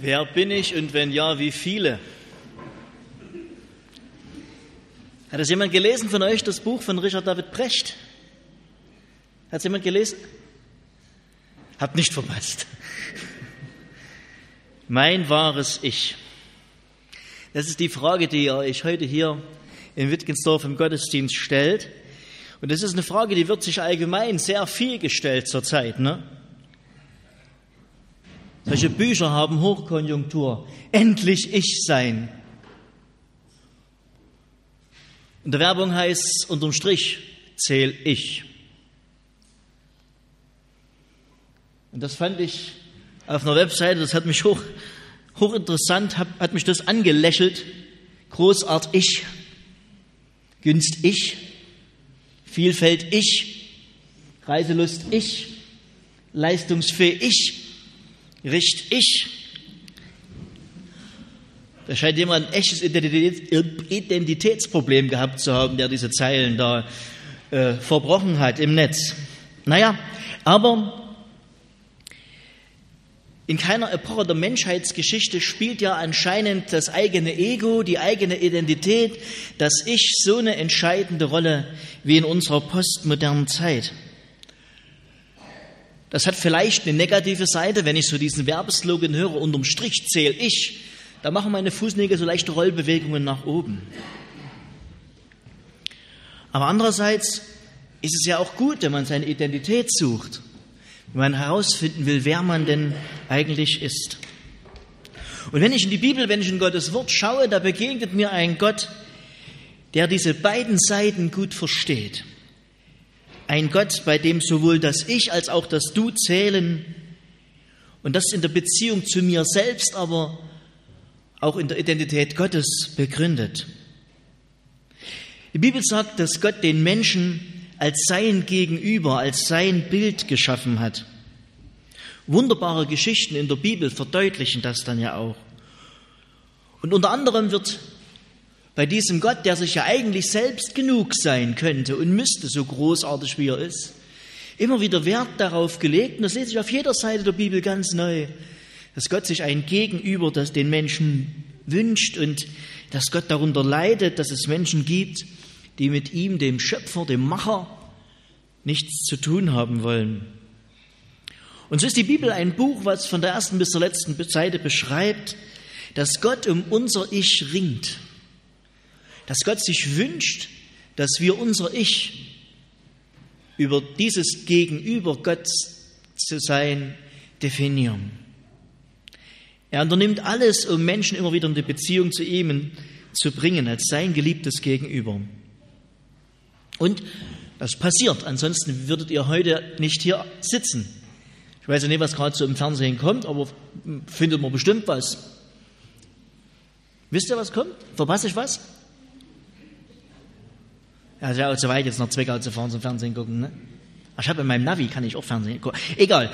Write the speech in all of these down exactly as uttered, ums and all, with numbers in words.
Wer bin ich und wenn ja, wie viele? Hat das jemand gelesen von euch, das Buch von Richard David Brecht? Hat es jemand gelesen? Habt nicht verpasst. Mein wahres Ich. Das ist die Frage, die ihr euch heute hier in Wittgensdorf im Gottesdienst stellt. Und das ist eine Frage, die wird sich allgemein sehr viel gestellt zurzeit, ne? Solche Bücher haben Hochkonjunktur. Endlich ich sein. In der Werbung heißt es unterm Strich, zähl ich. Und das fand ich auf einer Webseite, das hat mich hoch, hochinteressant, hat, hat mich das angelächelt. Großart ich, Günst ich, Vielfalt ich, Reiselust ich, leistungsfähig ich, Richt ich. Da scheint jemand ein echtes Identitätsproblem gehabt zu haben, der diese Zeilen da äh, verbrochen hat im Netz. Naja, aber in keiner Epoche der Menschheitsgeschichte spielt ja anscheinend das eigene Ego, die eigene Identität, das Ich so eine entscheidende Rolle wie in unserer postmodernen Zeit. Das hat vielleicht eine negative Seite, wenn ich so diesen Werbeslogan höre, unterm Strich zähl ich, da machen meine Fußnägel so leichte Rollbewegungen nach oben. Aber andererseits ist es ja auch gut, wenn man seine Identität sucht, wenn man herausfinden will, wer man denn eigentlich ist. Und wenn ich in die Bibel, wenn ich in Gottes Wort schaue, da begegnet mir ein Gott, der diese beiden Seiten gut versteht. Ein Gott, bei dem sowohl das Ich als auch das Du zählen und das in der Beziehung zu mir selbst, aber auch in der Identität Gottes begründet. Die Bibel sagt, dass Gott den Menschen als sein Gegenüber, als sein Bild geschaffen hat. Wunderbare Geschichten in der Bibel verdeutlichen das dann ja auch. Und unter anderem wird bei diesem Gott, der sich ja eigentlich selbst genug sein könnte und müsste, so großartig wie er ist, immer wieder Wert darauf gelegt, und das lese ich auf jeder Seite der Bibel ganz neu, dass Gott sich ein Gegenüber, das den Menschen wünscht und dass Gott darunter leidet, dass es Menschen gibt, die mit ihm, dem Schöpfer, dem Macher, nichts zu tun haben wollen. Und so ist die Bibel ein Buch, was von der ersten bis zur letzten Seite beschreibt, dass Gott um unser Ich ringt. Dass Gott sich wünscht, dass wir unser Ich über dieses Gegenüber Gott zu sein definieren. Er unternimmt alles, um Menschen immer wieder in die Beziehung zu ihm zu bringen, als sein geliebtes Gegenüber. Und das passiert, ansonsten würdet ihr heute nicht hier sitzen. Ich weiß ja nicht, was gerade so im Fernsehen kommt, aber findet man bestimmt was. Wisst ihr, was kommt? Verpasse ich was? Ja, es ist ja auch zu weit, jetzt nach Zwickau zu fahren zum Fernsehen gucken. Ne? Ich habe in meinem Navi, kann ich auch Fernsehen gucken. Egal.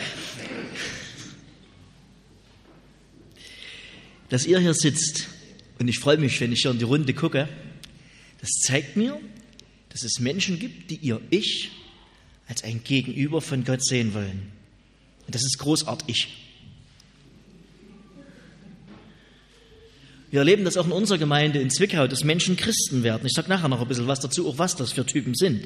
Dass ihr hier sitzt, und ich freue mich, wenn ich hier in die Runde gucke, das zeigt mir, dass es Menschen gibt, die ihr Ich als ein Gegenüber von Gott sehen wollen. Und das ist großartig. Wir erleben das auch in unserer Gemeinde in Zwickau, dass Menschen Christen werden. Ich sage nachher noch ein bisschen was dazu, auch was das für Typen sind.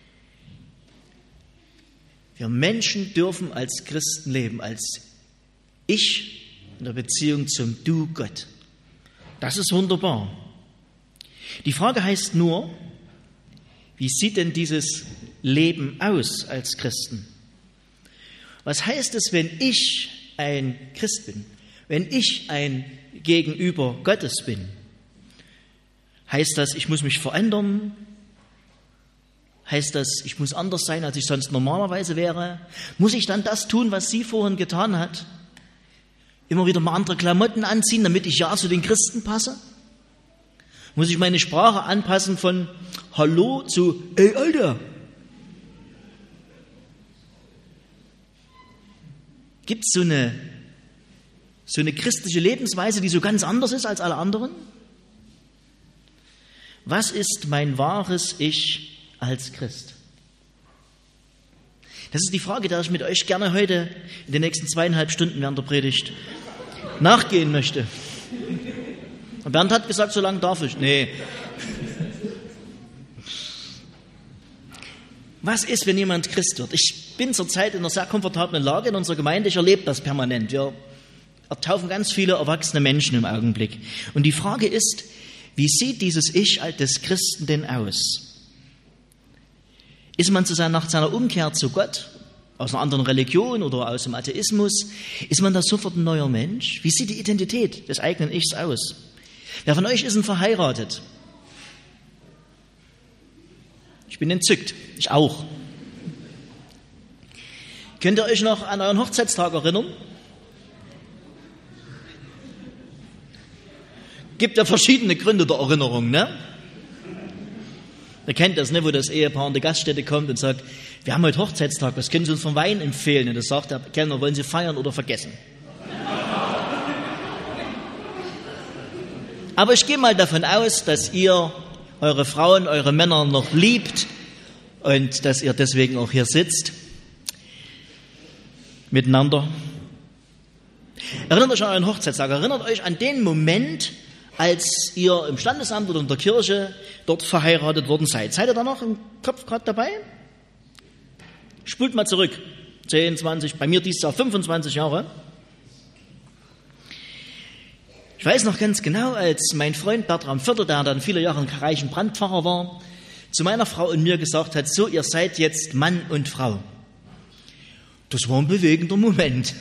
Wir Menschen dürfen als Christen leben, als Ich in der Beziehung zum Du Gott. Das ist wunderbar. Die Frage heißt nur, wie sieht denn dieses Leben aus als Christen? Was heißt es, wenn ich ein Christ bin? Wenn ich ein Gegenüber Gottes bin? Heißt das, ich muss mich verändern? Heißt das, ich muss anders sein, als ich sonst normalerweise wäre? Muss ich dann das tun, was sie vorhin getan hat? Immer wieder mal andere Klamotten anziehen, damit ich ja zu den Christen passe? Muss ich meine Sprache anpassen von Hallo zu Ey, Alter? Gibt es so eine, so eine christliche Lebensweise, die so ganz anders ist als alle anderen? Was ist mein wahres Ich als Christ? Das ist die Frage, die ich mit euch gerne heute in den nächsten zweieinhalb Stunden während der Predigt nachgehen möchte. Und Bernd hat gesagt, so lange darf ich. Nee. Was ist, wenn jemand Christ wird? Ich bin zurzeit in einer sehr komfortablen Lage in unserer Gemeinde. Ich erlebe das permanent. Wir taufen ganz viele erwachsene Menschen im Augenblick. Und die Frage ist, wie sieht dieses Ich des Christen denn aus? Ist man zu seiner, nach seiner Umkehr zu Gott, aus einer anderen Religion oder aus dem Atheismus, ist man da sofort ein neuer Mensch? Wie sieht die Identität des eigenen Ichs aus? Wer von euch ist denn verheiratet? Ich bin entzückt. Ich auch. Könnt ihr euch noch an euren Hochzeitstag erinnern? Gibt ja verschiedene Gründe der Erinnerung, ne? Ihr kennt das, ne, wo das Ehepaar in die Gaststätte kommt und sagt, wir haben heute Hochzeitstag, was können Sie uns vom Wein empfehlen? Und das sagt der Kellner, wollen Sie feiern oder vergessen? Aber ich gehe mal davon aus, dass ihr eure Frauen, eure Männer noch liebt und dass ihr deswegen auch hier sitzt, miteinander. Erinnert euch an euren Hochzeitstag, erinnert euch an den Moment, als ihr im Standesamt oder in der Kirche dort verheiratet worden seid. Seid ihr da noch im Kopf gerade dabei? Spult mal zurück. zehn, zwanzig, bei mir dieses Jahr fünfundzwanzig Jahre. Ich weiß noch ganz genau, als mein Freund Bertram Viertel, der dann viele Jahre in reichen Brandpfarrer war, zu meiner Frau und mir gesagt hat, so, ihr seid jetzt Mann und Frau. Das war ein bewegender Moment.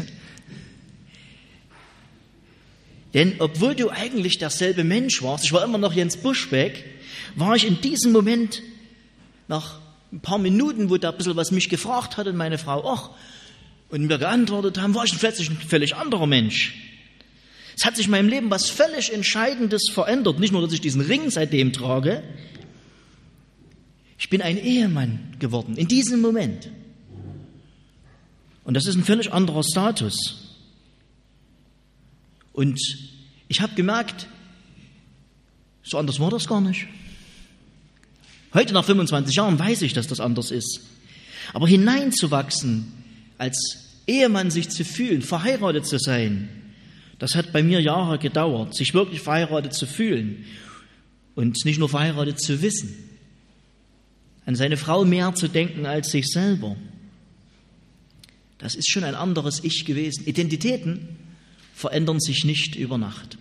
Denn obwohl du eigentlich derselbe Mensch warst, ich war immer noch Jens Buschbeck, war ich in diesem Moment, nach ein paar Minuten, wo da ein bisschen was mich gefragt hat und meine Frau auch, und mir geantwortet haben, war ich plötzlich ein völlig anderer Mensch. Es hat sich in meinem Leben was völlig Entscheidendes verändert. Nicht nur, dass ich diesen Ring seitdem trage, ich bin ein Ehemann geworden, in diesem Moment. Und das ist ein völlig anderer Status. Und ich habe gemerkt, so anders war das gar nicht. Heute nach fünfundzwanzig Jahren weiß ich, dass das anders ist. Aber hineinzuwachsen, als Ehemann sich zu fühlen, verheiratet zu sein, das hat bei mir Jahre gedauert, sich wirklich verheiratet zu fühlen und nicht nur verheiratet zu wissen, an seine Frau mehr zu denken als sich selber. Das ist schon ein anderes Ich gewesen. Identitäten verändern sich nicht über Nacht.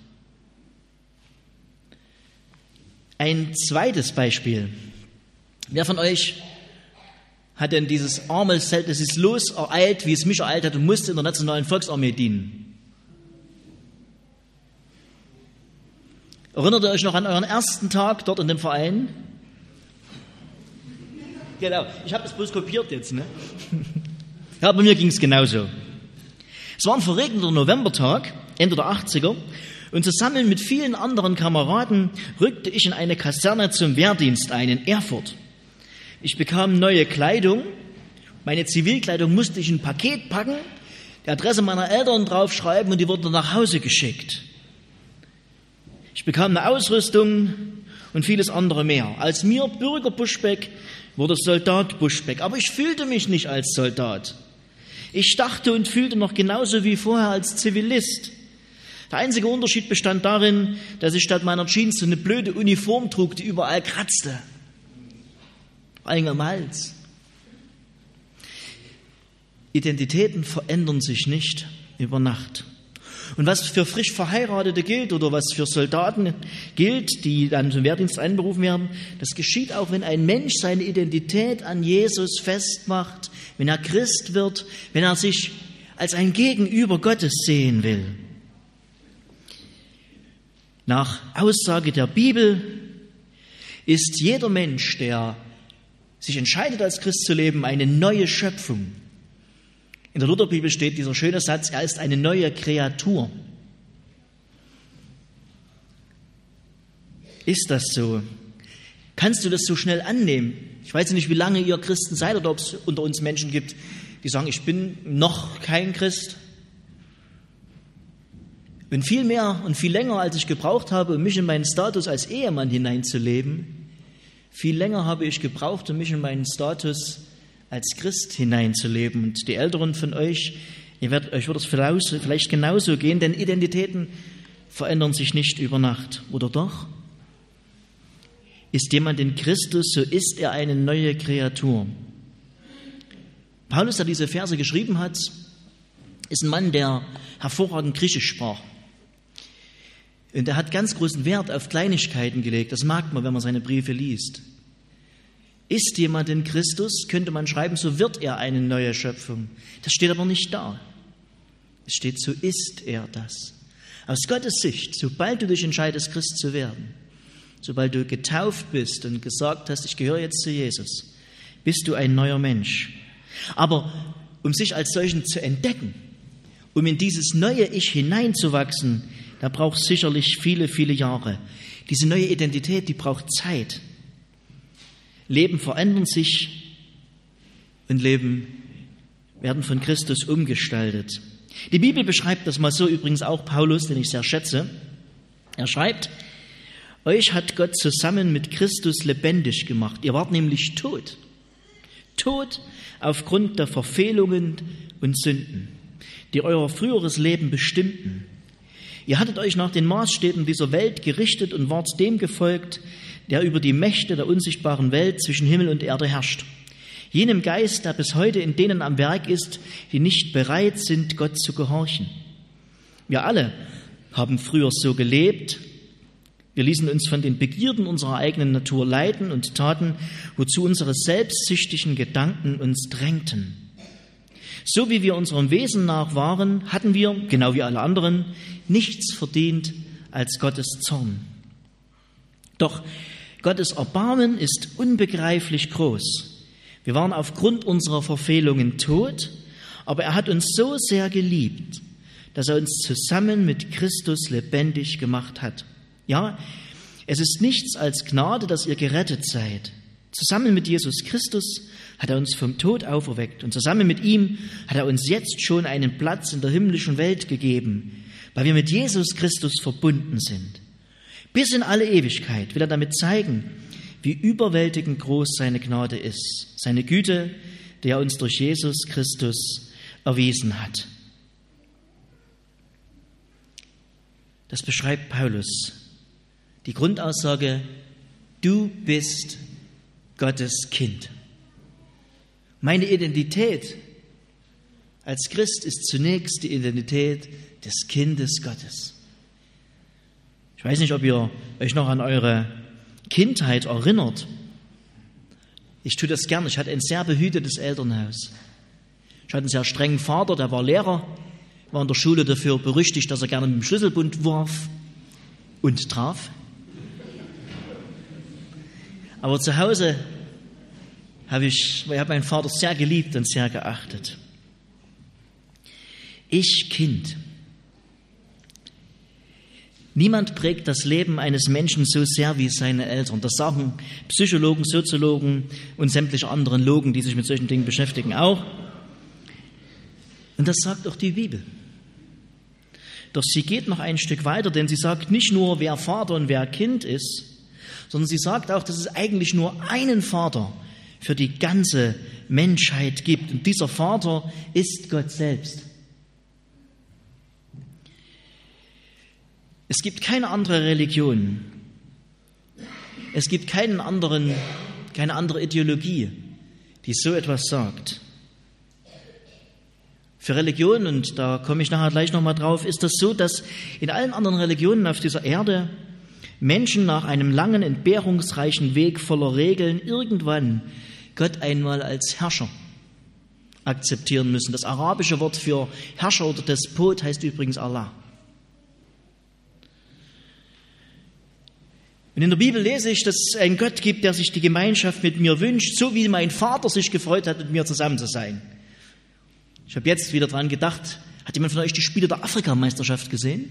Ein zweites Beispiel. Wer von euch hat denn dieses arme, das ist los ereilt, wie es mich ereilt hat und musste in der Nationalen Volksarmee dienen? Erinnert ihr euch noch an euren ersten Tag dort in dem Verein? Genau, ich habe das bloß kopiert jetzt, ne? Ja, bei mir ging es genauso. Es war ein verregneter Novembertag, Ende der achtziger, und zusammen mit vielen anderen Kameraden rückte ich in eine Kaserne zum Wehrdienst ein in Erfurt. Ich bekam neue Kleidung, meine Zivilkleidung musste ich in ein Paket packen, die Adresse meiner Eltern draufschreiben und die wurde nach Hause geschickt. Ich bekam eine Ausrüstung und vieles andere mehr. Als mir Bürger Buschbeck wurde Soldat Buschbeck, aber ich fühlte mich nicht als Soldat. Ich dachte und fühlte noch genauso wie vorher als Zivilist. Der einzige Unterschied bestand darin, dass ich statt meiner Jeans so eine blöde Uniform trug, die überall kratzte. Vor allem am Hals. Identitäten verändern sich nicht über Nacht. Und was für frisch Verheiratete gilt oder was für Soldaten gilt, die dann zum Wehrdienst einberufen werden, das geschieht auch, wenn ein Mensch seine Identität an Jesus festmacht, wenn er Christ wird, wenn er sich als ein Gegenüber Gottes sehen will. Nach Aussage der Bibel ist jeder Mensch, der sich entscheidet, als Christ zu leben, eine neue Schöpfung. In der Lutherbibel steht dieser schöne Satz, er ist eine neue Kreatur. Ist das so? Kannst du das so schnell annehmen? Ich weiß nicht, wie lange ihr Christen seid oder ob es unter uns Menschen gibt, die sagen, ich bin noch kein Christ. Und viel mehr und viel länger, als ich gebraucht habe, um mich in meinen Status als Ehemann hineinzuleben, viel länger habe ich gebraucht, um mich in meinen Status als Christ hineinzuleben. Und die Älteren von euch Ihr werdet, euch wird es vielleicht genauso gehen, denn Identitäten verändern sich nicht über Nacht. Oder doch? Ist jemand in Christus, so ist er eine neue Kreatur. Paulus, der diese Verse geschrieben hat, ist ein Mann, der hervorragend Griechisch sprach. Und er hat ganz großen Wert auf Kleinigkeiten gelegt. Das merkt man, wenn man seine Briefe liest. Ist jemand in Christus, könnte man schreiben, so wird er eine neue Schöpfung. Das steht aber nicht da. Es steht, so ist er das. Aus Gottes Sicht, sobald du dich entscheidest, Christ zu werden, sobald du getauft bist und gesagt hast, ich gehöre jetzt zu Jesus, bist du ein neuer Mensch. Aber um sich als solchen zu entdecken, um in dieses neue Ich hineinzuwachsen, da braucht es sicherlich viele, viele Jahre. Diese neue Identität, die braucht Zeit. Leben verändern sich und Leben werden von Christus umgestaltet. Die Bibel beschreibt das mal so, übrigens auch Paulus, den ich sehr schätze. Er schreibt, euch hat Gott zusammen mit Christus lebendig gemacht. Ihr wart nämlich tot. Tot aufgrund der Verfehlungen und Sünden, die euer früheres Leben bestimmten. Ihr hattet euch nach den Maßstäben dieser Welt gerichtet und wart dem gefolgt, der über die Mächte der unsichtbaren Welt zwischen Himmel und Erde herrscht. Jenem Geist, der bis heute in denen am Werk ist, die nicht bereit sind, Gott zu gehorchen. Wir alle haben früher so gelebt. Wir ließen uns von den Begierden unserer eigenen Natur leiten und taten, wozu unsere selbstsüchtigen Gedanken uns drängten. So wie wir unserem Wesen nach waren, hatten wir, genau wie alle anderen, nichts verdient als Gottes Zorn. Doch Gottes Erbarmen ist unbegreiflich groß. Wir waren aufgrund unserer Verfehlungen tot, aber er hat uns so sehr geliebt, dass er uns zusammen mit Christus lebendig gemacht hat. Ja, es ist nichts als Gnade, dass ihr gerettet seid. Zusammen mit Jesus Christus hat er uns vom Tod auferweckt und zusammen mit ihm hat er uns jetzt schon einen Platz in der himmlischen Welt gegeben, weil wir mit Jesus Christus verbunden sind. Bis in alle Ewigkeit will er damit zeigen, wie überwältigend groß seine Gnade ist, seine Güte, die er uns durch Jesus Christus erwiesen hat. Das beschreibt Paulus. Die Grundaussage, du bist Gottes Kind. Meine Identität als Christ ist zunächst die Identität des Kindes Gottes. Ich weiß nicht, ob ihr euch noch an eure Kindheit erinnert. Ich tue das gern. Ich hatte ein sehr behütetes Elternhaus. Ich hatte einen sehr strengen Vater, der war Lehrer, war in der Schule dafür berüchtigt, dass er gerne mit dem Schlüsselbund warf und traf. Aber zu Hause habe ich, ich habe meinen Vater sehr geliebt und sehr geachtet. Ich Kind. Niemand prägt das Leben eines Menschen so sehr wie seine Eltern. Das sagen Psychologen, Soziologen und sämtliche anderen Logen, die sich mit solchen Dingen beschäftigen, auch. Und das sagt auch die Bibel. Doch sie geht noch ein Stück weiter, denn sie sagt nicht nur, wer Vater und wer Kind ist, sondern sie sagt auch, dass es eigentlich nur einen Vater für die ganze Menschheit gibt. Und dieser Vater ist Gott selbst. Es gibt keine andere Religion. Es gibt keinen anderen, keine andere Ideologie, die so etwas sagt. Für Religionen, und da komme ich nachher gleich nochmal drauf, ist das so, dass in allen anderen Religionen auf dieser Erde Menschen nach einem langen, entbehrungsreichen Weg voller Regeln irgendwann Gott einmal als Herrscher akzeptieren müssen. Das arabische Wort für Herrscher oder Despot heißt übrigens Allah. Und in der Bibel lese ich, dass es einen Gott gibt, der sich die Gemeinschaft mit mir wünscht, so wie mein Vater sich gefreut hat, mit mir zusammen zu sein. Ich habe jetzt wieder dran gedacht, hat jemand von euch die Spiele der Afrikameisterschaft gesehen?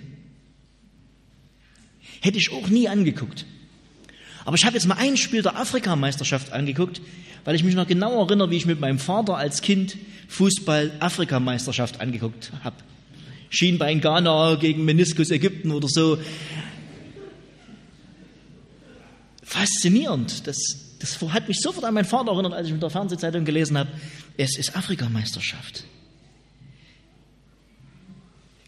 Hätte ich auch nie angeguckt. Aber ich habe jetzt mal ein Spiel der Afrikameisterschaft angeguckt, weil ich mich noch genau erinnere, wie ich mit meinem Vater als Kind Fußball-Afrikameisterschaft angeguckt habe. Schienbein Ghana gegen Meniskus Ägypten oder so. Faszinierend. Das, das hat mich sofort an meinen Vater erinnert, als ich mit der Fernsehzeitung gelesen habe, es ist Afrikameisterschaft.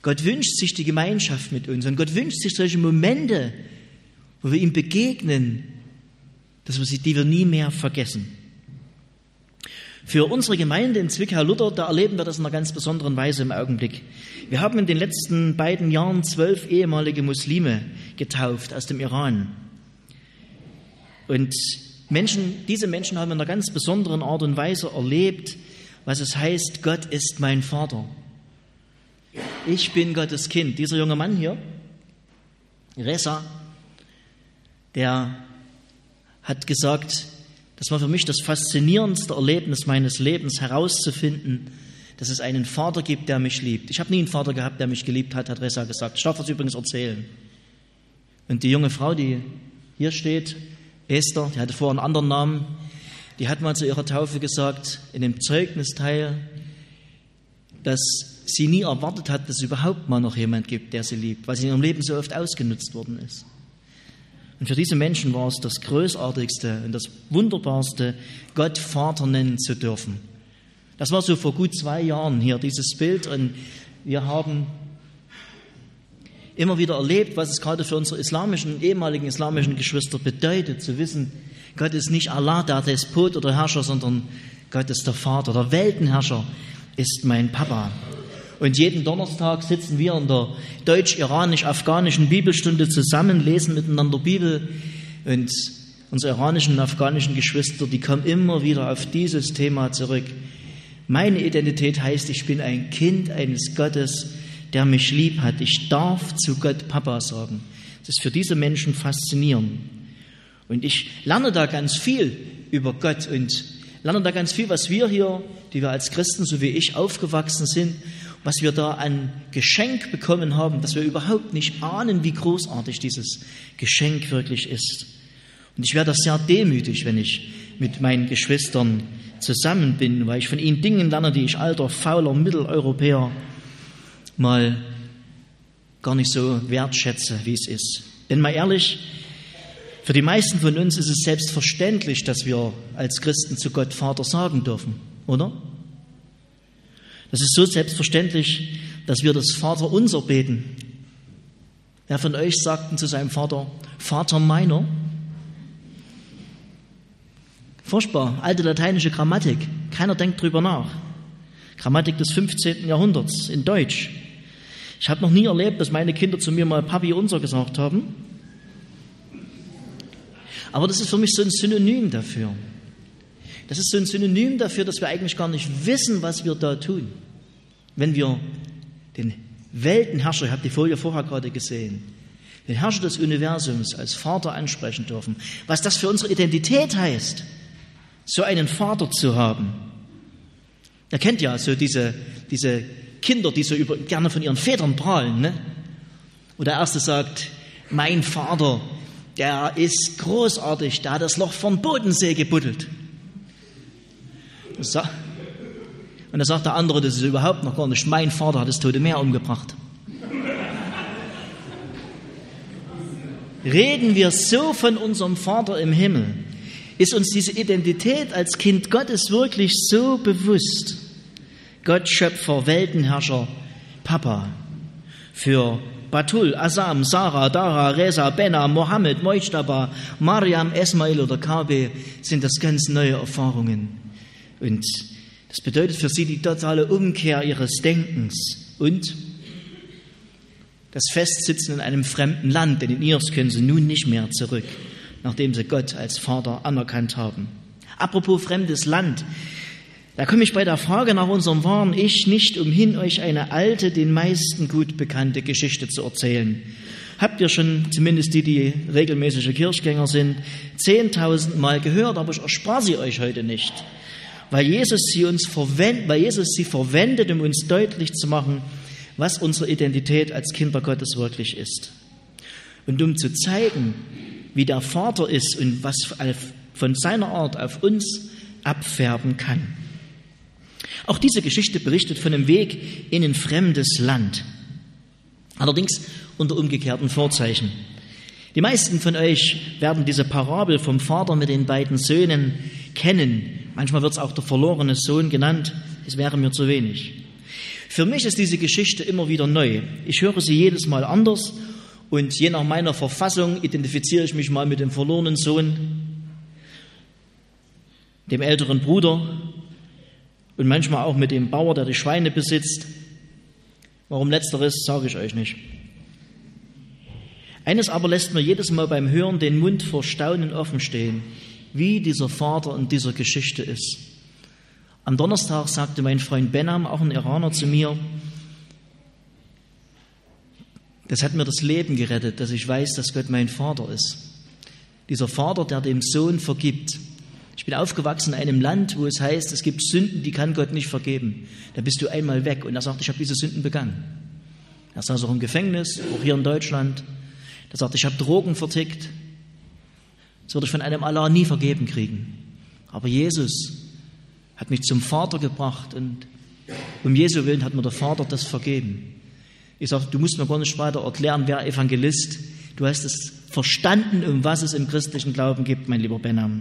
Gott wünscht sich die Gemeinschaft mit uns und Gott wünscht sich solche Momente, wo wir ihm begegnen, dass wir sie, die wir nie mehr vergessen. Für unsere Gemeinde in Zwickau-Lutter, da erleben wir das in einer ganz besonderen Weise im Augenblick. Wir haben in den letzten beiden Jahren zwölf ehemalige Muslime getauft aus dem Iran. Und Menschen, diese Menschen haben in einer ganz besonderen Art und Weise erlebt, was es heißt, Gott ist mein Vater. Ich bin Gottes Kind. Dieser junge Mann hier, Reza, der hat gesagt, das war für mich das faszinierendste Erlebnis meines Lebens, herauszufinden, dass es einen Vater gibt, der mich liebt. Ich habe nie einen Vater gehabt, der mich geliebt hat, hat Reza gesagt. Ich darf das übrigens erzählen. Und die junge Frau, die hier steht, Esther, die hatte vorher einen anderen Namen, die hat mal zu ihrer Taufe gesagt, in dem Zeugnisteil, dass sie nie erwartet hat, dass es überhaupt mal noch jemand gibt, der sie liebt, weil sie in ihrem Leben so oft ausgenutzt worden ist. Und für diese Menschen war es das Großartigste und das Wunderbarste, Gott Vater nennen zu dürfen. Das war so vor gut zwei Jahren hier, dieses Bild. Und wir haben immer wieder erlebt, was es gerade für unsere islamischen, ehemaligen islamischen Geschwister bedeutet, zu wissen, Gott ist nicht Allah, der Despot oder Herrscher, sondern Gott ist der Vater, der Weltenherrscher ist mein Papa. Und jeden Donnerstag sitzen wir in der deutsch-iranisch-afghanischen Bibelstunde zusammen, lesen miteinander Bibel. Und unsere iranischen und afghanischen Geschwister, die kommen immer wieder auf dieses Thema zurück. Meine Identität heißt, ich bin ein Kind eines Gottes, der mich lieb hat. Ich darf zu Gott Papa sagen. Das ist für diese Menschen faszinierend. Und ich lerne da ganz viel über Gott und lerne da ganz viel, was wir hier, die wir als Christen, so wie ich, aufgewachsen sind, was wir da an Geschenk bekommen haben, dass wir überhaupt nicht ahnen, wie großartig dieses Geschenk wirklich ist. Und ich werde sehr demütig, wenn ich mit meinen Geschwistern zusammen bin, weil ich von ihnen Dinge lerne, die ich alter, fauler Mitteleuropäer mal gar nicht so wertschätze, wie es ist. Denn mal ehrlich, für die meisten von uns ist es selbstverständlich, dass wir als Christen zu Gott Vater sagen dürfen, oder? Das ist so selbstverständlich, dass wir das Vaterunser beten. Wer von euch sagt zu seinem Vater, Vater meiner? Furchtbar, alte lateinische Grammatik. Keiner denkt drüber nach. Grammatik des fünfzehnten Jahrhunderts in Deutsch. Ich habe noch nie erlebt, dass meine Kinder zu mir mal Papi unser gesagt haben. Aber das ist für mich so ein Synonym dafür. Das ist so ein Synonym dafür, dass wir eigentlich gar nicht wissen, was wir da tun. Wenn wir den Weltenherrscher, ich habe die Folie vorher gerade gesehen, den Herrscher des Universums als Vater ansprechen dürfen, was das für unsere Identität heißt, so einen Vater zu haben. Ihr kennt ja so diese, diese Kinder, die so über, gerne von ihren Vätern prahlen, ne? Wo der Erste sagt, mein Vater, der ist großartig, der hat das Loch vom Bodensee gebuddelt. Und da sagt der andere, das ist überhaupt noch gar nicht, mein Vater hat das Tote Meer umgebracht. Reden wir so von unserem Vater im Himmel? Ist uns diese Identität als Kind Gottes wirklich so bewusst? Gott, Schöpfer, Weltenherrscher, Papa. Für Batul, Asam, Sarah, Dara, Reza, Benna, Mohammed, Mojtaba, Mariam, Esmail oder Kabe sind das ganz neue Erfahrungen. Und das bedeutet für sie die totale Umkehr ihres Denkens und das Festsitzen in einem fremden Land, denn in ihres können sie nun nicht mehr zurück, nachdem sie Gott als Vater anerkannt haben. Apropos fremdes Land, da komme ich bei der Frage nach unserem wahren Ich nicht umhin, euch eine alte, den meisten gut bekannte Geschichte zu erzählen. Habt ihr schon, zumindest die, die regelmäßige Kirchgänger sind, zehntausend Mal gehört, aber ich erspare sie euch heute nicht. Weil Jesus sie uns verwendet, weil Jesus sie verwendet, um uns deutlich zu machen, was unsere Identität als Kinder Gottes wirklich ist. Und um zu zeigen, wie der Vater ist und was von seiner Art auf uns abfärben kann. Auch diese Geschichte berichtet von einem Weg in ein fremdes Land. Allerdings unter umgekehrten Vorzeichen. Die meisten von euch werden diese Parabel vom Vater mit den beiden Söhnen kennen. Manchmal wird es auch der verlorene Sohn genannt. Es wäre mir zu wenig. Für mich ist diese Geschichte immer wieder neu. Ich höre sie jedes Mal anders und je nach meiner Verfassung identifiziere ich mich mal mit dem verlorenen Sohn, dem älteren Bruder und manchmal auch mit dem Bauer, der die Schweine besitzt. Warum letzteres, sage ich euch nicht. Eines aber lässt mir jedes Mal beim Hören den Mund vor Staunen offen stehen, wie dieser Vater in dieser Geschichte ist. Am Donnerstag sagte mein Freund Benham, auch ein Iraner, zu mir, das hat mir das Leben gerettet, dass ich weiß, dass Gott mein Vater ist. Dieser Vater, der dem Sohn vergibt. Ich bin aufgewachsen in einem Land, wo es heißt, es gibt Sünden, die kann Gott nicht vergeben. Da bist du einmal weg. Und er sagt, ich habe diese Sünden begangen. Er saß auch im Gefängnis, auch hier in Deutschland. Er sagt, ich habe Drogen vertickt. Das würde ich von einem Allah nie vergeben kriegen. Aber Jesus hat mich zum Vater gebracht und um Jesu Willen hat mir der Vater das vergeben. Ich sage, du musst mir gar nicht weiter erklären, wer Evangelist. Du hast es verstanden, um was es im christlichen Glauben gibt, mein lieber Benham.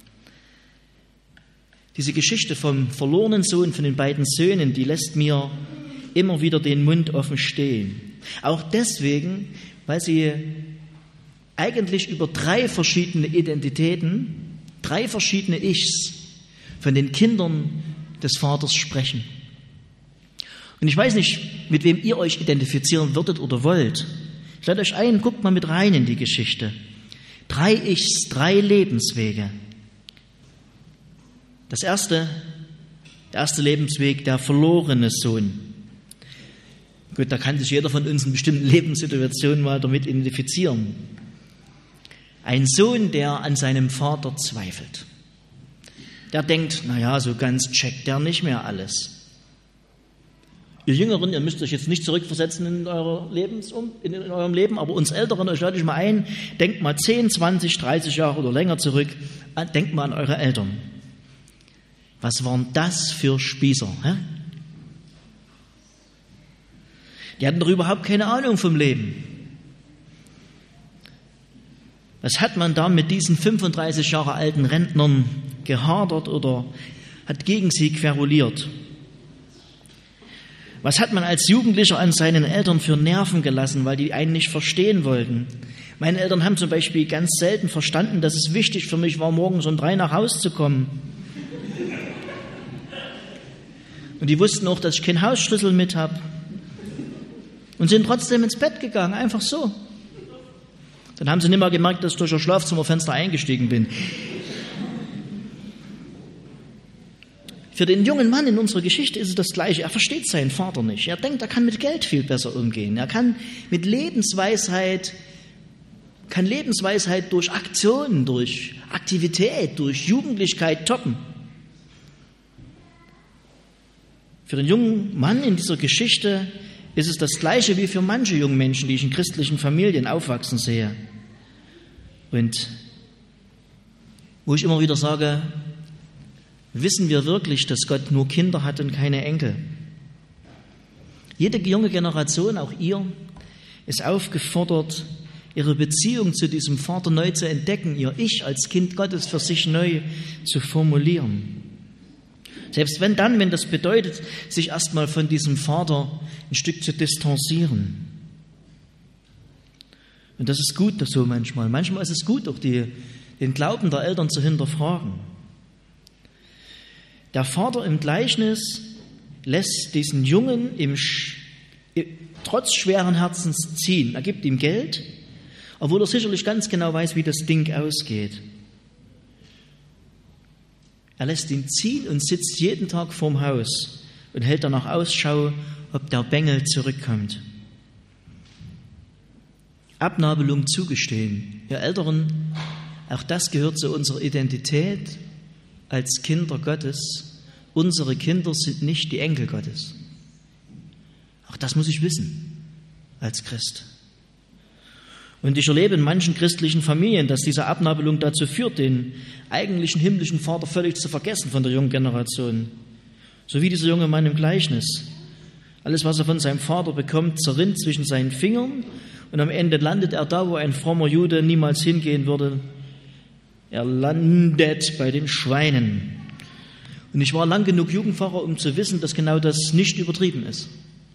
Diese Geschichte vom verlorenen Sohn, von den beiden Söhnen, die lässt mir immer wieder den Mund offen stehen. Auch deswegen, weil sie eigentlich über drei verschiedene Identitäten, drei verschiedene Ichs von den Kindern des Vaters sprechen. Und ich weiß nicht, mit wem ihr euch identifizieren würdet oder wollt. Ich lade euch ein, guckt mal mit rein in die Geschichte. Drei Ichs, drei Lebenswege. Das erste, der erste Lebensweg, der verlorene Sohn. Gut, da kann sich jeder von uns in bestimmten Lebenssituationen mal damit identifizieren. Ein Sohn, der an seinem Vater zweifelt. Der denkt, naja, so ganz checkt der nicht mehr alles. Ihr Jüngeren, ihr müsst euch jetzt nicht zurückversetzen in, euer Lebensum, in, in eurem Leben, aber uns Älteren, euch lade ich mal ein, denkt mal zehn, zwanzig, dreißig Jahre oder länger zurück, denkt mal an eure Eltern. Was waren das für Spießer? Hä? Die hatten doch überhaupt keine Ahnung vom Leben. Was hat man da mit diesen fünfunddreißig Jahre alten Rentnern gehadert oder hat gegen sie queruliert? Was hat man als Jugendlicher an seinen Eltern für Nerven gelassen, weil die einen nicht verstehen wollten? Meine Eltern haben zum Beispiel ganz selten verstanden, dass es wichtig für mich war, morgens um drei nach Hause zu kommen. Und die wussten auch, dass ich keinen Hausschlüssel mit habe. Und sind trotzdem ins Bett gegangen, einfach so. Dann haben sie nicht mal gemerkt, dass ich durch das Schlafzimmerfenster eingestiegen bin. Für den jungen Mann in unserer Geschichte ist es das Gleiche. Er versteht seinen Vater nicht. Er denkt, er kann mit Geld viel besser umgehen. Er kann mit Lebensweisheit, kann Lebensweisheit durch Aktionen, durch Aktivität, durch Jugendlichkeit toppen. Für den jungen Mann in dieser Geschichte ist es das Gleiche wie für manche jungen Menschen, die ich in christlichen Familien aufwachsen sehe. Und wo ich immer wieder sage, wissen wir wirklich, dass Gott nur Kinder hat und keine Enkel? Jede junge Generation, auch ihr, ist aufgefordert, ihre Beziehung zu diesem Vater neu zu entdecken, ihr Ich als Kind Gottes für sich neu zu formulieren. Selbst wenn dann, wenn das bedeutet, sich erstmal von diesem Vater ein Stück zu distanzieren. Und das ist gut, das so manchmal. Manchmal ist es gut, auch die, den Glauben der Eltern zu hinterfragen. Der Vater im Gleichnis lässt diesen Jungen im, trotz schweren Herzens ziehen. Er gibt ihm Geld, obwohl er sicherlich ganz genau weiß, wie das Ding ausgeht. Er lässt ihn ziehen und sitzt jeden Tag vorm Haus und hält danach Ausschau, ob der Bengel zurückkommt. Abnabelung zugestehen. Ihr Älteren, auch das gehört zu unserer Identität als Kinder Gottes. Unsere Kinder sind nicht die Enkel Gottes. Auch das muss ich wissen als Christ. Und ich erlebe in manchen christlichen Familien, dass diese Abnabelung dazu führt, den eigentlichen himmlischen Vater völlig zu vergessen von der jungen Generation. So wie dieser junge Mann im Gleichnis. Alles, was er von seinem Vater bekommt, zerrinnt zwischen seinen Fingern und am Ende landet er da, wo ein frommer Jude niemals hingehen würde. Er landet bei den Schweinen. Und ich war lang genug Jugendpfarrer, um zu wissen, dass genau das nicht übertrieben ist.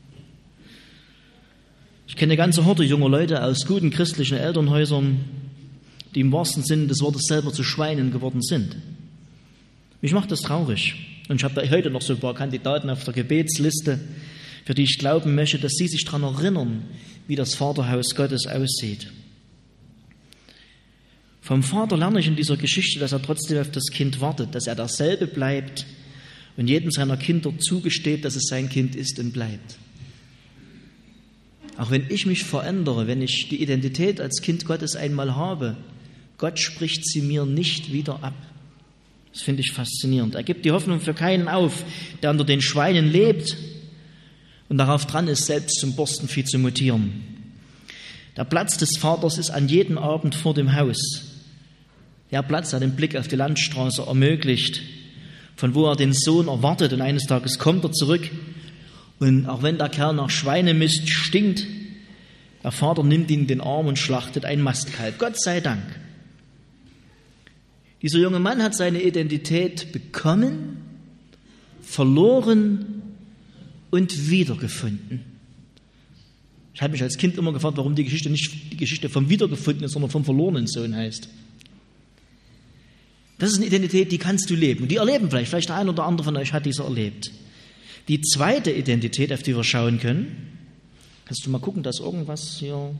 Ich kenne eine ganze Horde junger Leute aus guten christlichen Elternhäusern, die im wahrsten Sinne des Wortes selber zu Schweinen geworden sind. Mich macht das traurig. Und ich habe da heute noch so ein paar Kandidaten auf der Gebetsliste, für die ich glauben möchte, dass sie sich daran erinnern, wie das Vaterhaus Gottes aussieht. Vom Vater lerne ich in dieser Geschichte, dass er trotzdem auf das Kind wartet, dass er dasselbe bleibt und jedem seiner Kinder zugesteht, dass es sein Kind ist und bleibt. Auch wenn ich mich verändere, wenn ich die Identität als Kind Gottes einmal habe, Gott spricht sie mir nicht wieder ab. Das finde ich faszinierend. Er gibt die Hoffnung für keinen auf, der unter den Schweinen lebt und darauf dran ist, selbst zum Borstenvieh zu mutieren. Der Platz des Vaters ist an jedem Abend vor dem Haus. Der Platz, der den Blick auf die Landstraße ermöglicht, von wo er den Sohn erwartet, und eines Tages kommt er zurück. Und auch wenn der Kerl nach Schweinemist stinkt, der Vater nimmt ihn in den Arm und schlachtet ein Mastkalb. Gott sei Dank. Dieser junge Mann hat seine Identität bekommen, verloren und wiedergefunden. Ich habe mich als Kind immer gefragt, warum die Geschichte nicht die Geschichte vom Wiedergefundenen, sondern vom verlorenen Sohn heißt. Das ist eine Identität, die kannst du leben. Und die erleben vielleicht, vielleicht der ein oder andere von euch hat diese erlebt. Die zweite Identität, auf die wir schauen können, kannst du mal gucken, dass irgendwas hier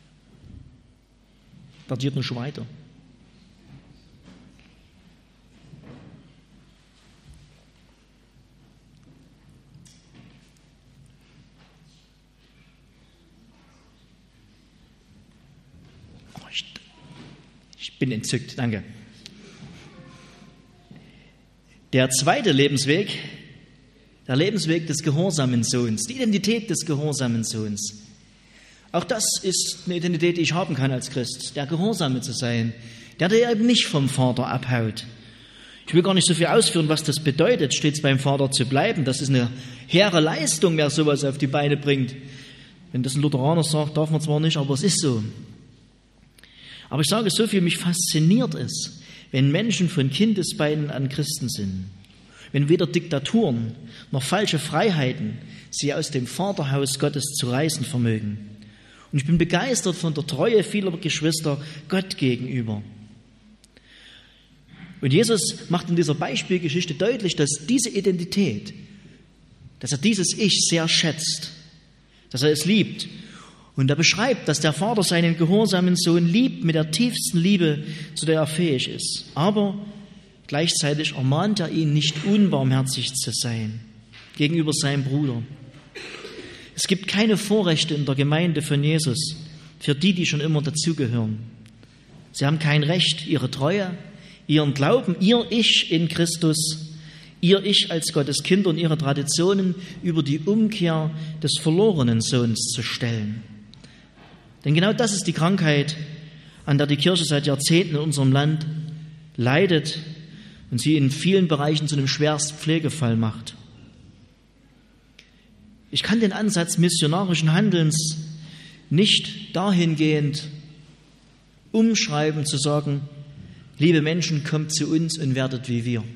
datiert nicht weiter. Oh, ich, ich bin entzückt, danke. Der zweite Lebensweg, der Lebensweg des gehorsamen Sohns, die Identität des gehorsamen Sohns. Auch das ist eine Identität, die ich haben kann als Christ, der Gehorsame zu sein, der, der eben nicht vom Vater abhaut. Ich will gar nicht so viel ausführen, was das bedeutet, stets beim Vater zu bleiben. Das ist eine hehre Leistung, wer sowas auf die Beine bringt. Wenn das ein Lutheraner sagt, darf man zwar nicht, aber es ist so. Aber ich sage so viel, mich fasziniert es, wenn Menschen von Kindesbeinen an Christen sind, wenn weder Diktaturen noch falsche Freiheiten sie aus dem Vaterhaus Gottes zu reißen vermögen. Und ich bin begeistert von der Treue vieler Geschwister Gott gegenüber. Und Jesus macht in dieser Beispielgeschichte deutlich, dass diese Identität, dass er dieses Ich sehr schätzt, dass er es liebt. Und er beschreibt, dass der Vater seinen gehorsamen Sohn liebt mit der tiefsten Liebe, zu der er fähig ist. Aber gleichzeitig ermahnt er ihn, nicht unbarmherzig zu sein gegenüber seinem Bruder. Es gibt keine Vorrechte in der Gemeinde von Jesus für die, die schon immer dazugehören. Sie haben kein Recht, ihre Treue, ihren Glauben, ihr Ich in Christus, ihr Ich als Gottes Kinder und ihre Traditionen über die Umkehr des verlorenen Sohns zu stellen. Denn genau das ist die Krankheit, an der die Kirche seit Jahrzehnten in unserem Land leidet und sie in vielen Bereichen zu einem schwersten Pflegefall macht. Ich kann den Ansatz missionarischen Handelns nicht dahingehend umschreiben, zu sagen, liebe Menschen, kommt zu uns und werdet wie wir.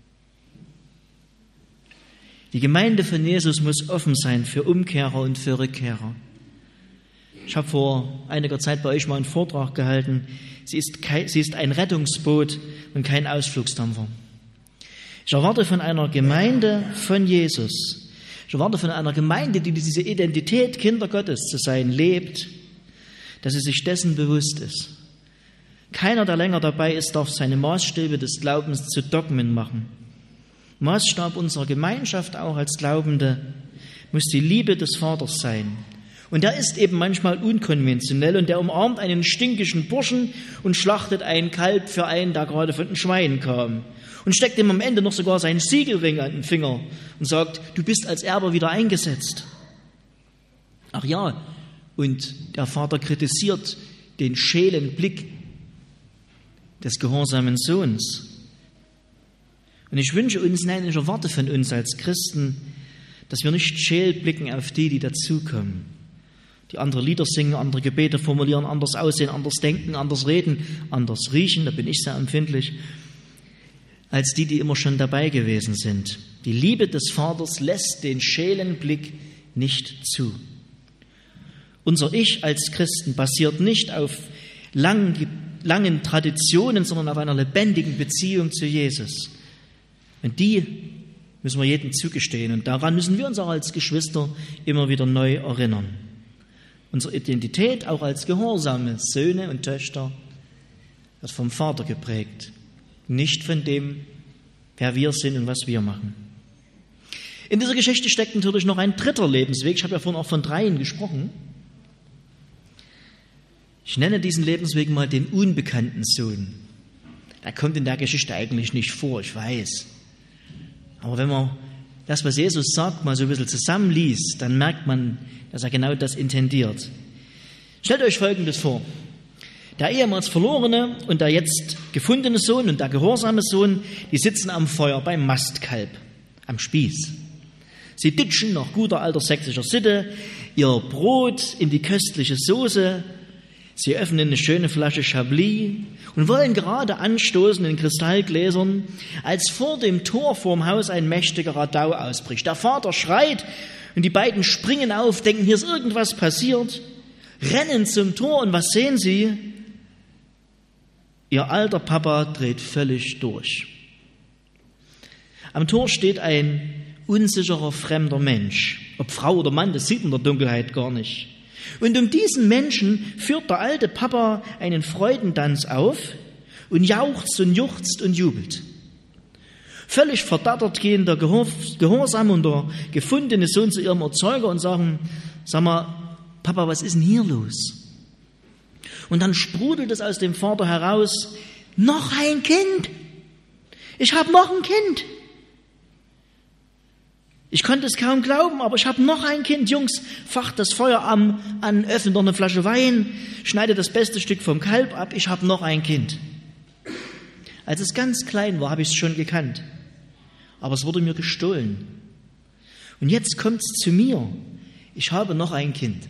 Die Gemeinde von Jesus muss offen sein für Umkehrer und für Rückkehrer. Ich habe vor einiger Zeit bei euch mal einen Vortrag gehalten. Sie ist, kein, sie ist ein Rettungsboot und kein Ausflugsdampfer. Ich erwarte von einer Gemeinde von Jesus, ich erwarte von einer Gemeinde, die diese Identität, Kinder Gottes zu sein, lebt, dass sie sich dessen bewusst ist. Keiner, der länger dabei ist, darf seine Maßstäbe des Glaubens zu Dogmen machen. Maßstab unserer Gemeinschaft, auch als Glaubende, muss die Liebe des Vaters sein. Und der ist eben manchmal unkonventionell und der umarmt einen stinkischen Burschen und schlachtet ein Kalb für einen, der gerade von den Schweinen kam. Und steckt ihm am Ende noch sogar seinen Siegelring an den Finger und sagt, du bist als Erbe wieder eingesetzt. Ach ja, und der Vater kritisiert den schälen Blick des gehorsamen Sohns. Und ich wünsche uns, nein, ich erwarte von uns als Christen, dass wir nicht scheel blicken auf die, die dazukommen, die andere Lieder singen, andere Gebete formulieren, anders aussehen, anders denken, anders reden, anders riechen, da bin ich sehr empfindlich, als die, die immer schon dabei gewesen sind. Die Liebe des Vaters lässt den schälen Blick nicht zu. Unser Ich als Christen basiert nicht auf langen, langen Traditionen, sondern auf einer lebendigen Beziehung zu Jesus. Und die müssen wir jedem zugestehen. Und daran müssen wir uns auch als Geschwister immer wieder neu erinnern. Unsere Identität auch als gehorsame Söhne und Töchter wird vom Vater geprägt, nicht von dem, wer wir sind und was wir machen. In dieser Geschichte steckt natürlich noch ein dritter Lebensweg. Ich habe ja vorhin auch von dreien gesprochen. Ich nenne diesen Lebensweg mal den unbekannten Sohn. Der kommt in der Geschichte eigentlich nicht vor, ich weiß. Aber wenn man das, was Jesus sagt, mal so ein bisschen zusammenliest, dann merkt man, dass er genau das intendiert. Stellt euch Folgendes vor. Der ehemals verlorene und der jetzt gefundene Sohn und der gehorsame Sohn, die sitzen am Feuer beim Mastkalb, am Spieß. Sie ditschen nach guter alter sächsischer Sitte ihr Brot in die köstliche Soße. Sie öffnen eine schöne Flasche Chablis und wollen gerade anstoßen in Kristallgläsern, als vor dem Tor vorm Haus ein mächtiger Radau ausbricht. Der Vater schreit und die beiden springen auf, denken, hier ist irgendwas passiert, rennen zum Tor und was sehen sie? Ihr alter Papa dreht völlig durch. Am Tor steht ein unsicherer, fremder Mensch. Ob Frau oder Mann, das sieht man in der Dunkelheit gar nicht. Und um diesen Menschen führt der alte Papa einen Freudentanz auf und jauchzt und juchzt und jubelt. Völlig verdattert gehen der Gehorsame und der gefundene Sohn zu ihrem Erzeuger und sagen, sag mal, Papa, was ist denn hier los? Und dann sprudelt es aus dem Vater heraus, noch ein Kind. Ich habe noch ein Kind. Ich konnte es kaum glauben, aber ich habe noch ein Kind. Jungs, facht das Feuer an, an, öffnet noch eine Flasche Wein, schneidet das beste Stück vom Kalb ab. Ich habe noch ein Kind. Als es ganz klein war, habe ich es schon gekannt. Aber es wurde mir gestohlen. Und jetzt kommt es zu mir. Ich habe noch ein Kind.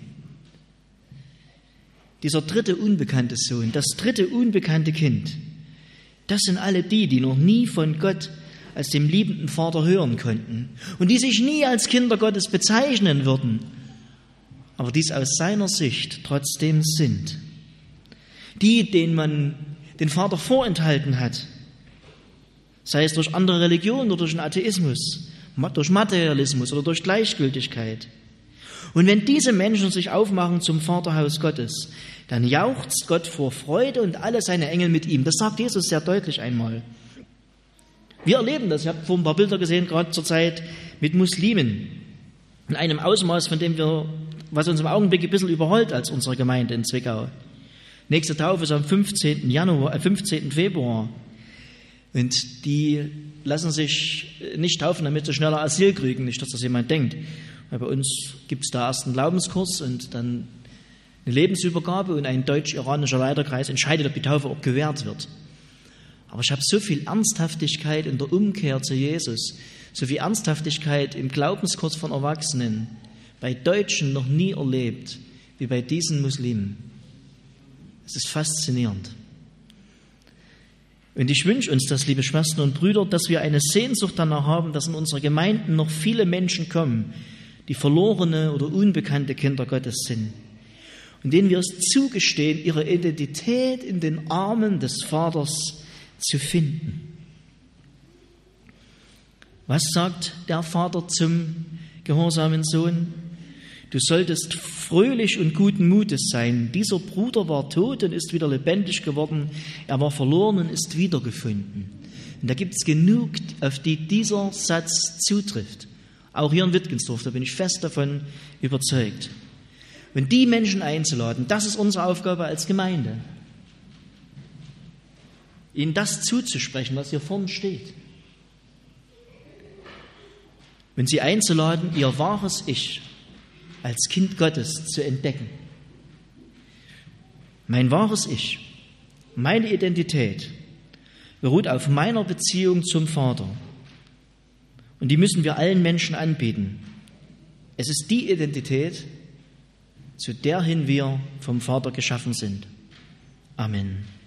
Dieser dritte unbekannte Sohn, das dritte unbekannte Kind, das sind alle die, die noch nie von Gott als dem liebenden Vater hören konnten und die sich nie als Kinder Gottes bezeichnen würden, aber dies aus seiner Sicht trotzdem sind. Die, denen man den Vater vorenthalten hat, sei es durch andere Religionen oder durch den Atheismus, durch Materialismus oder durch Gleichgültigkeit. Und wenn diese Menschen sich aufmachen zum Vaterhaus Gottes, dann jauchzt Gott vor Freude und alle seine Engel mit ihm. Das sagt Jesus sehr deutlich einmal. Wir erleben das. Ich habe vor ein paar Bilder gesehen, gerade zur Zeit mit Muslimen. In einem Ausmaß, von dem wir, was uns im Augenblick ein bisschen überrollt als unsere Gemeinde in Zwickau. Nächste Taufe ist am fünfzehnten Januar, äh, fünfzehnten Februar. Und die lassen sich nicht taufen, damit sie schneller Asyl kriegen. Nicht, dass das jemand denkt. Weil bei uns gibt es da erst einen Glaubenskurs und dann eine Lebensübergabe und ein deutsch-iranischer Leiterkreis entscheidet, ob die Taufe auch gewährt wird. Aber ich habe so viel Ernsthaftigkeit in der Umkehr zu Jesus, so viel Ernsthaftigkeit im Glaubenskurs von Erwachsenen bei Deutschen noch nie erlebt, wie bei diesen Muslimen. Es ist faszinierend. Und ich wünsche uns das, liebe Schwestern und Brüder, dass wir eine Sehnsucht danach haben, dass in unsere Gemeinden noch viele Menschen kommen, die verlorene oder unbekannte Kinder Gottes sind, und denen wir es zugestehen, ihre Identität in den Armen des Vaters zu finden. Was sagt der Vater zum gehorsamen Sohn? Du solltest fröhlich und guten Mutes sein. Dieser Bruder war tot und ist wieder lebendig geworden. Er war verloren und ist wiedergefunden. Und da gibt es genug, auf die dieser Satz zutrifft. Auch hier in Wittgensdorf, da bin ich fest davon überzeugt. Und die Menschen einzuladen, das ist unsere Aufgabe als Gemeinde. Ihnen das zuzusprechen, was hier vorne steht. Und sie einzuladen, ihr wahres Ich als Kind Gottes zu entdecken. Mein wahres Ich, meine Identität beruht auf meiner Beziehung zum Vater. Und die müssen wir allen Menschen anbieten. Es ist die Identität, zu der hin wir vom Vater geschaffen sind. Amen.